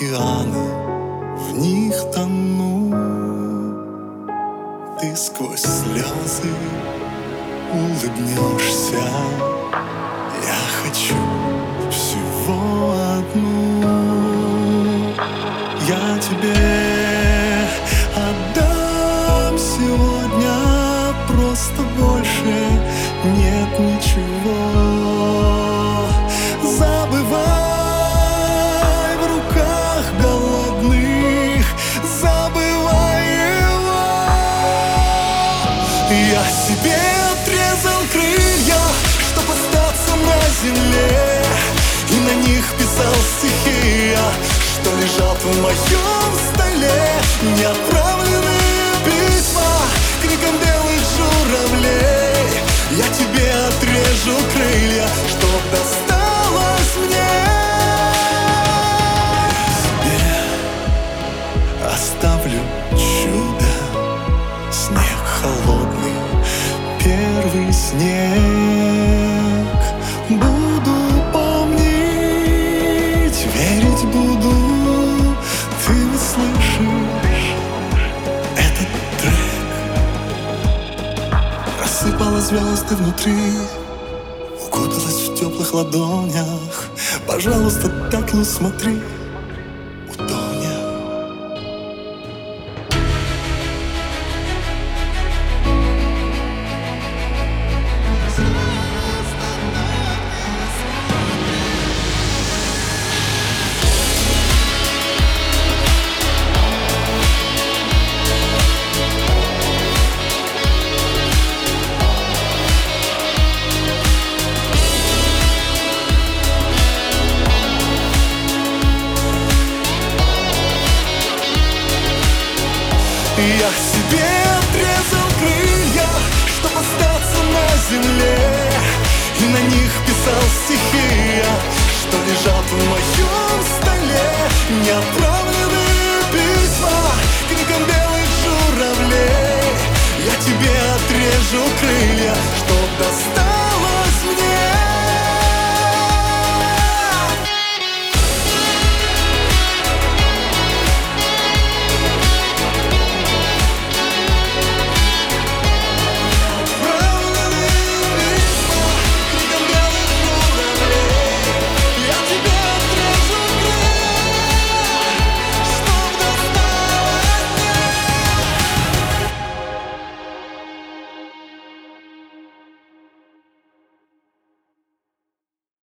океаны, в них тону. Ты сквозь слезы улыбнешься. Я хочу всего одну. Я тебе отдам сегодня, просто больше нет ничего. Забывай в руках голодных, забывай его. Я себе отрезал крылья, чтоб остаться на земле, и на них писал стихи, что лежат в моем столе. Неотправленные письма криком белых журавлей. Я тебе отрежу крылья, чтоб досталось мне. Тебе оставлю чудо, снег холодный, первый снег. Буду помнить, верить буду. Ты услышишь этот трек. Рассыпала звезды внутри, укуталась в теплых ладонях. Пожалуйста, так не смотри, утоня. Я себе отрезал крылья, чтоб остаться на земле, и на них писал стихи, что лежат в моем столе. Неотправленные письма криком белых журавлей. Я тебе отрежу крылья, чтоб достать